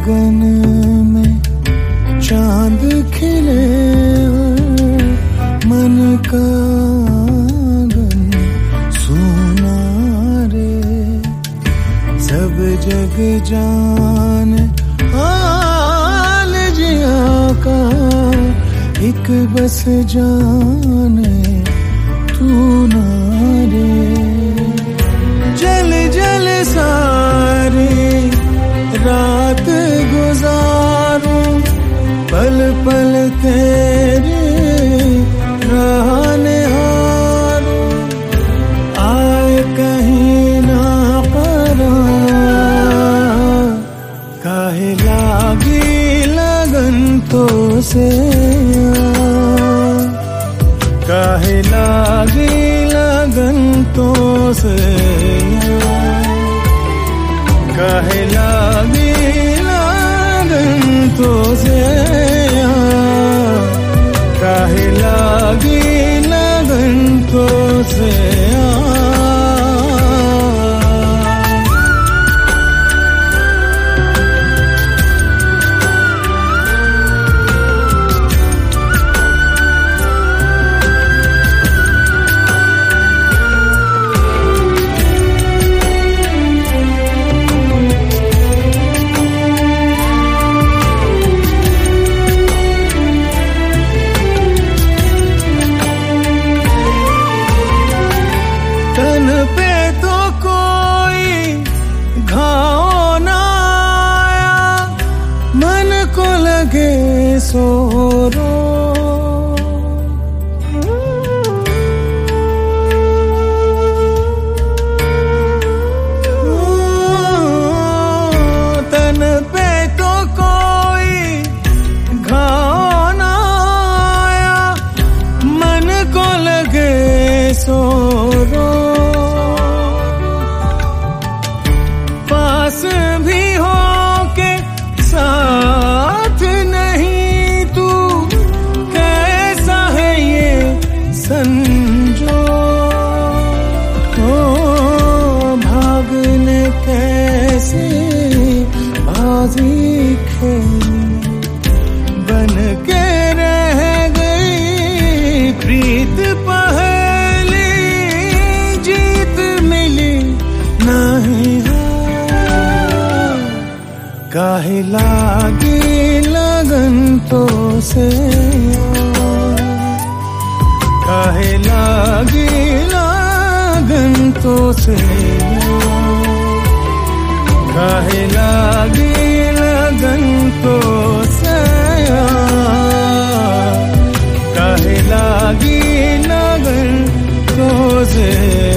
गगन में चांद खिले मन का आंगन सोना रे। सब जग जाने हाल जिया का, एक बस जाने तू ना रे। जल जल सारी रात गुजारूं, पल पल तेरे रहने हारूं। आए कहीं ना करार, काहे लागी लगन तो से, काहे लागी लगन तो से, काहे लागी लगन तो से, काहे लागी लगन तो से। तन पे तो कोई घाव ना आया, मन को लगे सो रो। तन पे तो कोई घाव ना आया, मन को लगे सो रो। पास भी हो के साथ नहीं तू, कैसा है ये संजो। भागने कैसे बाजी खेली, बन के रह गई प्रीत पहली। जीत मिली नहीं, काहे लागी लगन तो से, काहे लागी लगन तो से, काहे लागी लगन तो से, काहे लागी लगन तो से।